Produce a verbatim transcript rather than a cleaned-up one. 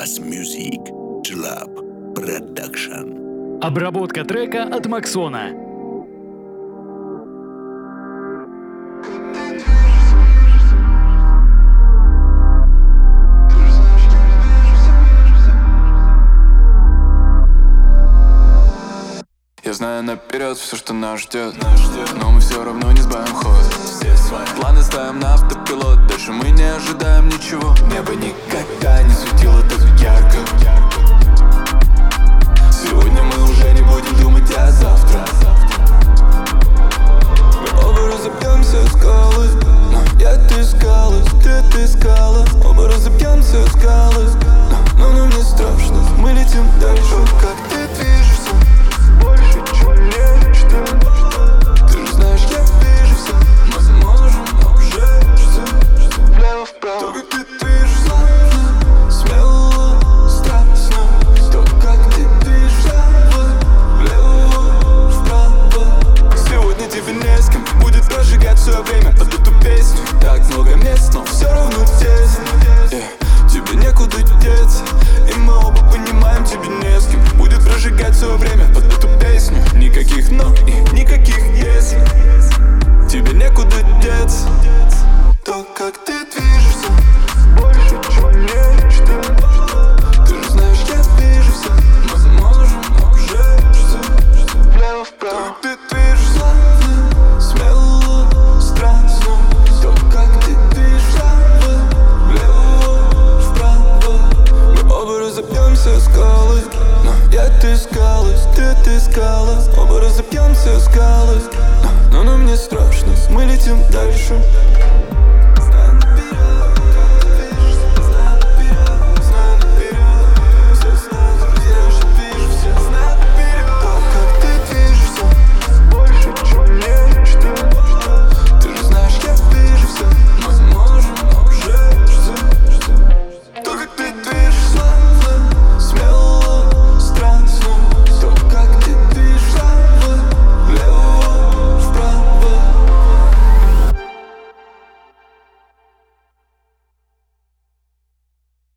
Bass Music Club Production. Обработка трека от Максона. Я знаю наперед все, что нас ждет, но мы все равно не сбавим ход. Планы ставим на автопилот, дальше мы не ожидаем ничего. Небо никогда не светило так ярко. Сегодня мы уже не будем думать о завтра. Мы оба разобьемся в скалы, но я ты скалы, ты ты скала. Оба разобьемся в скалы, но нам не страшно. Мы летим дальше, как ты движешься. Больше, чем нечто. Ты же знаешь, я вижу все. Мы сможем обжечься. Влево-вправо. То, как ты движешься, смело, страстно. То, как ты движешься, влево-вправо. Сегодня тебе не с кем будет прожигать все время под эту песню. Так много мест, но все равно тесно. Yeah. Тебе некуда деться, и мы оба понимаем, тебе не с кем будет прожигать все время под эту песню. Никаких но и никаких если. Тебе некуда деться. То, как ты движешься, больше, чем нечто. Ты же знаешь, я вижу все. Мы сможем обжечься. Влево-вправо. То, как ты движешься, смело, страстно. То, как ты движешься, влево-вправо. Мы оба разобьемся в скалы, но я ты скалы, ты ты скалы.